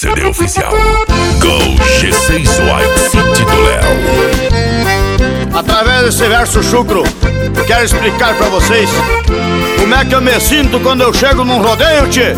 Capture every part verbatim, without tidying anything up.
C D oficial Go G seis White City do Léo. Através desse verso chucro, quero explicar pra vocês como é que eu me sinto quando eu chego num rodeio, tchê.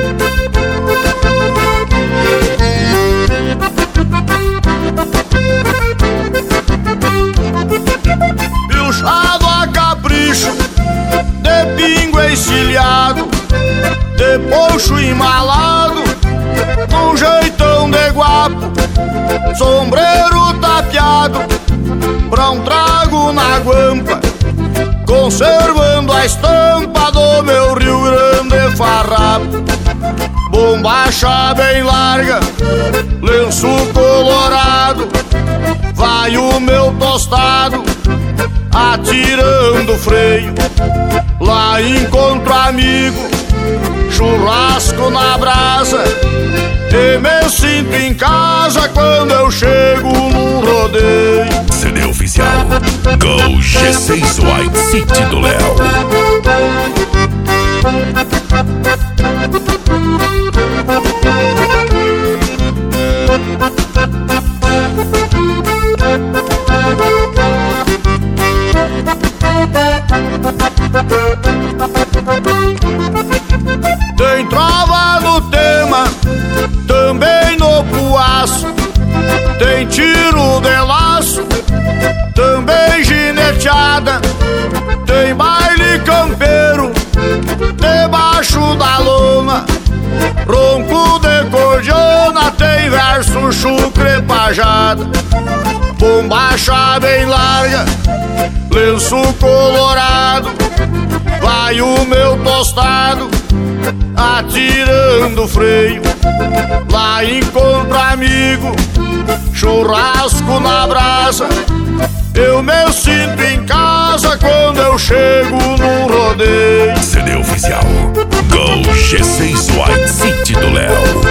Pilchado a capricho, de pingo encilhado, de poncho embalado, num jeitão de guapo, sombreiro tapeado, pra um trago na guampa, conservando a estampa do meu Rio Grande farrapo. Bombacha bem larga, lenço colorado, vai o meu tostado atirando freio. Lá encontro amigo, churrasco na brasa, e me sinto em casa quando eu chego num rodeio. C D oficial Go G seis White City do Léo. Tem trova no tema, também no puaço, tem tiro de laço, também gineteada, tem baile campeiro debaixo da lona, ronco de cordiona, tem verso chucre pajada. Bombacha bem larga, lenço colorado, vai o meu tostado atirando freio. Lá encontro amigo, churrasco na brasa, eu me sinto em casa quando eu chego num rodeio. C D oficial Go G seis White City do Léo.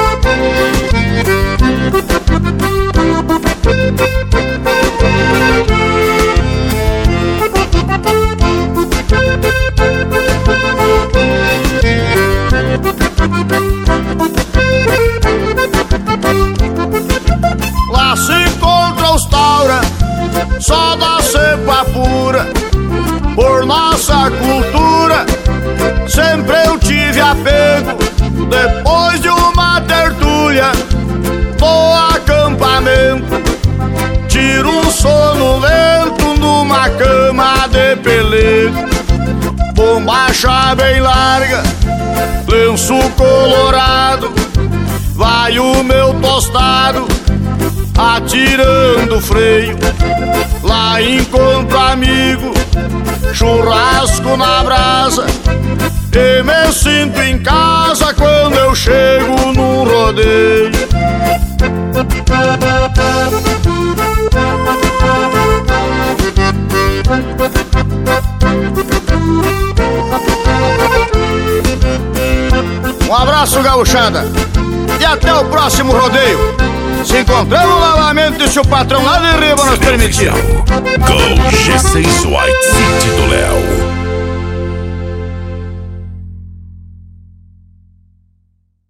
Lá se encontra os taura, só da cepa pura. Por nossa cultura sempre eu tive apego. Depois de uma tertúlia no acampamento, tiro um sono lento numa cama de pelego. Bombacha bem larga, lenço colorado, vai o meu tostado atirando freio. Lá encontro amigo, churrasco na brasa, e me sinto em casa quando eu chego num rodeio. Um abraço, gauchada, e até o próximo rodeio. Se encontramos novamente, se o patrão lá de riba nos permitir. Go G seis White City do Léo.